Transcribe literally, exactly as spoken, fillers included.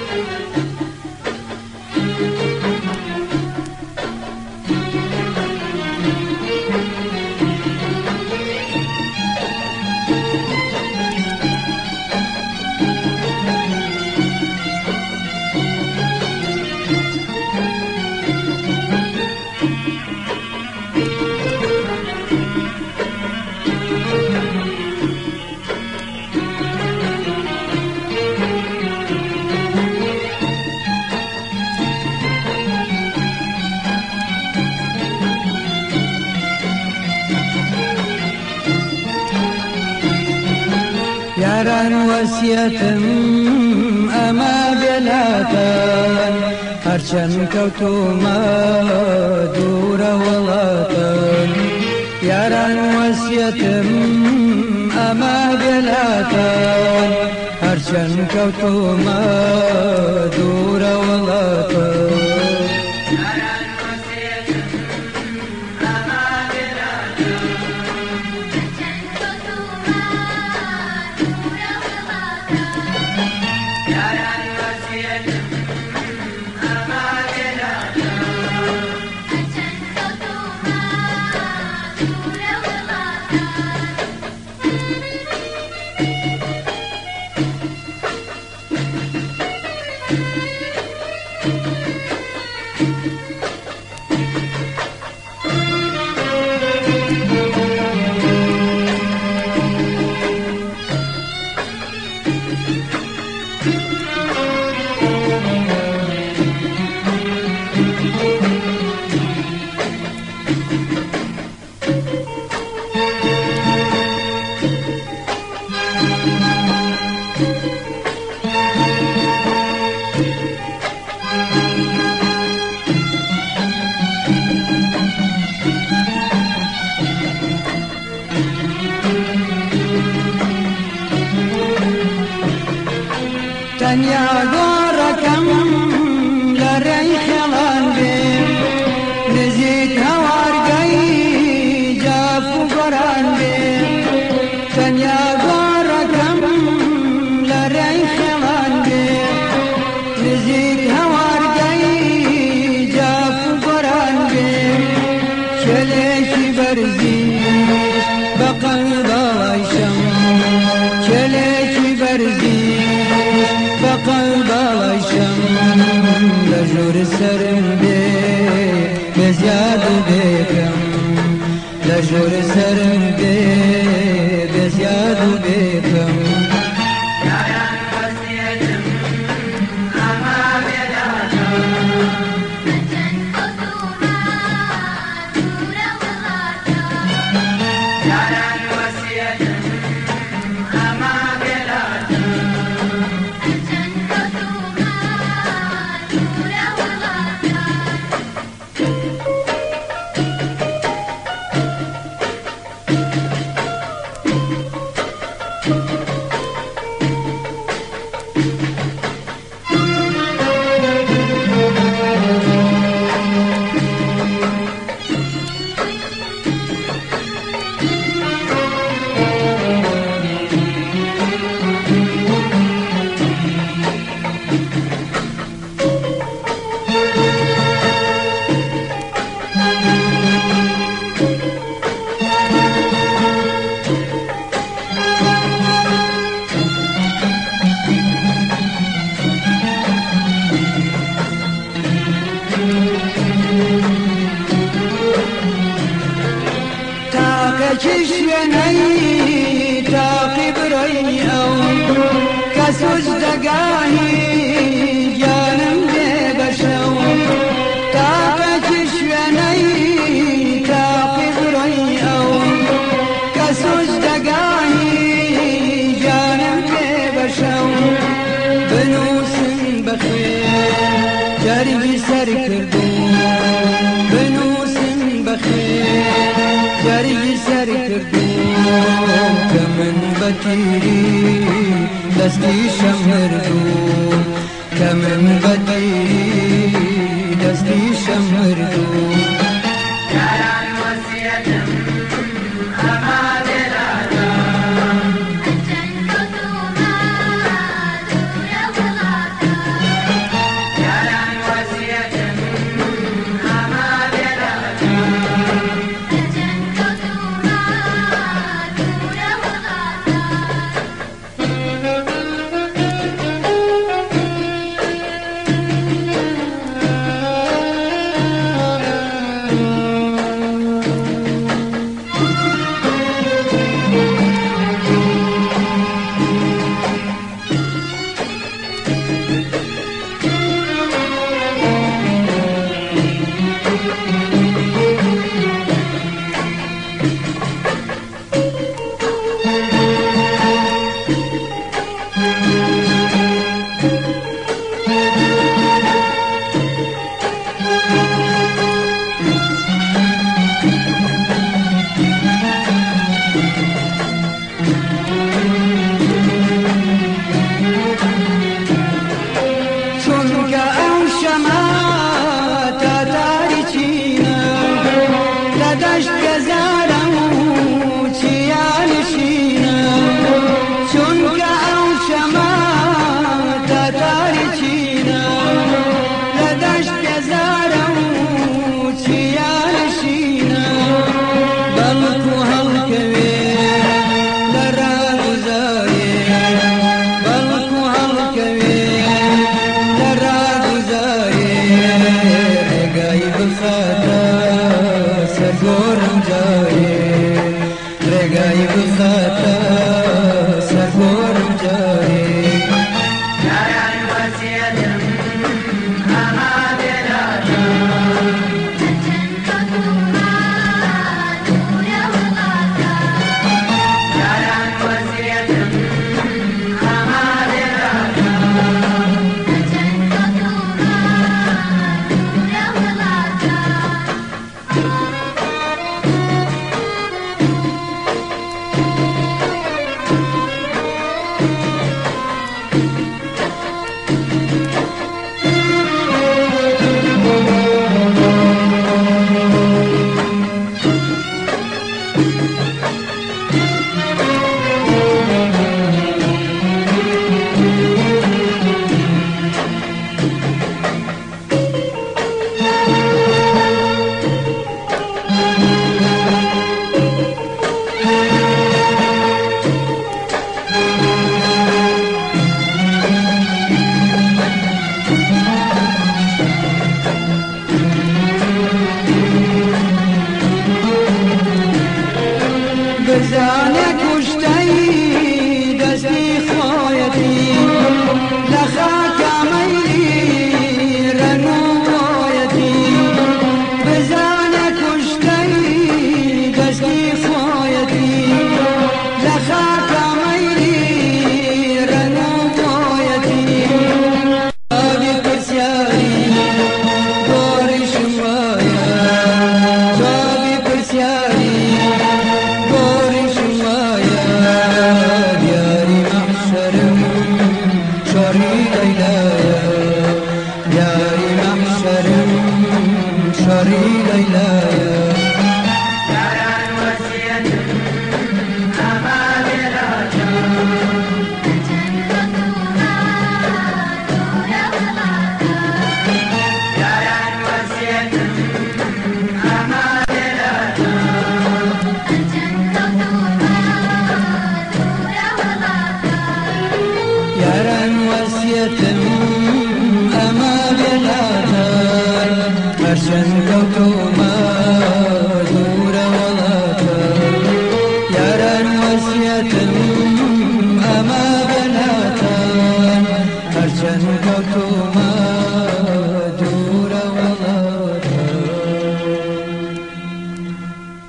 ياران وەسیەتم ئەمە بێلاتان هەرچەند کەوتومە دوورە وڵاتان یاران وەسیەتم ئەمە بێلاتان هەرچەند کەوتومە دوورە وڵاتان تەنیا گۆڕەکەم لە ڕێی خێڵان بێ نزیک هەوارگەی جاف و گۆران بێ تەنیا گۆڕەکەم لە ڕێی خێڵان بێ نزیک هەوارگەی جاف و گۆران بێ کێلێکی بەرزیش بە قەڵبەڵای شەم کێلێکی بەرزیش بەقەڵبەڵای شەم لە ژوور سەرم بێ بێزیاد و بێکەم لە ژوور سەرم بێ بێزیاد و بێکەم تاقێکی شوێنەی تاقی بڕۆی ئەو کە سوزدەگاهی گیانم لێ بەشەو تاقێکی شوێنەی تاقی بڕۆی ئەو کە سوزدەگاهی گیانم لێ بەشەو بنووسن بەخێر جەرگی سەر کردوون بنووسن بەخێر جەرگی سەر کردوون کە من بەتیری دەستی شەمردوو کە من بەتیری دەستی شەمردوو ميل